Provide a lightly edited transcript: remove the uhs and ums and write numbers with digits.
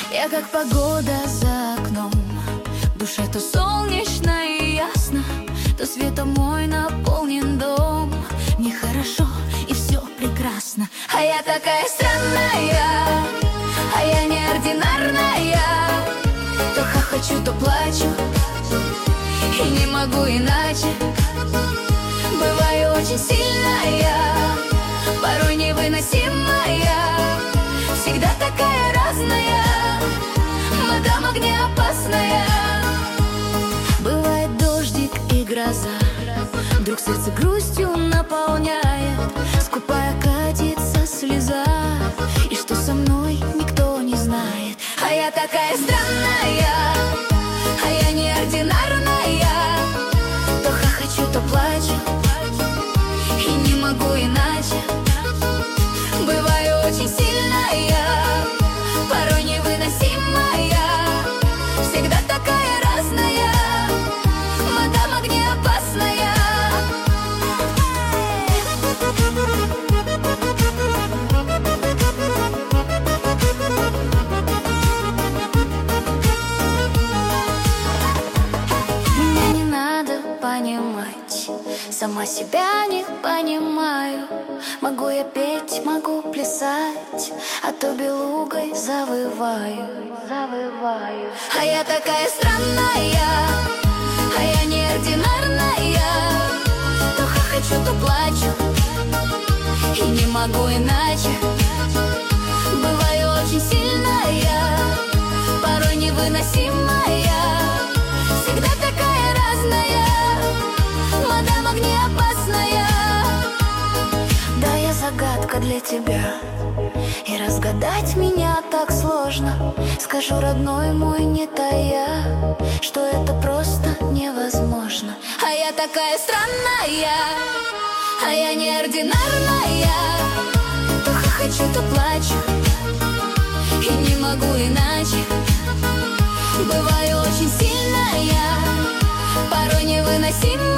Я как погода за окном, в душе то солнечно и ясно, то светом мой наполнен дом. Мне хорошо и все прекрасно, а я такая странная, а я неординарная. То хохочу, то плачу, и не могу иначе. Бываю очень сильная, порой невыносимая, всегда такая разная, мадам огнеопасная. Бывает дождик и гроза, вдруг сердце грустью наполняет, скупая катится слеза, и что со мной никто не знает. А я такая странная, а я неординарная. То хохочу, то плачу, и не могу иначе. Бываю очень сильная, порой невыносимая, всегда такая разная, мадам огнеопасная. Мне не надо понимать, сама себя не понимаю. Могу я петь, могу плясать, а то белугой завываю. А я такая странная, а я неординарная. То хохочу, то плачу, и не могу иначе. Бываю очень сильная, порой невыносимая, всегда такая разная, мадам огнеопасная. Да, я загадка для тебя, и разгадать меня так сложно. Скажу, родной мой, не тая, что это просто невозможно. А я такая странная, а я неординарная. То хохочу, то плачу, и не могу иначе. Бываю очень сильная, порой невыносимая,